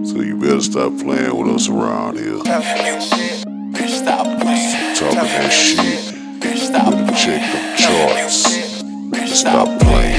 So you better stop playing with us around here. Bitch, stop playing. Talking that shit. Bitch, stop Better check them charts. Bitch, Stop playing.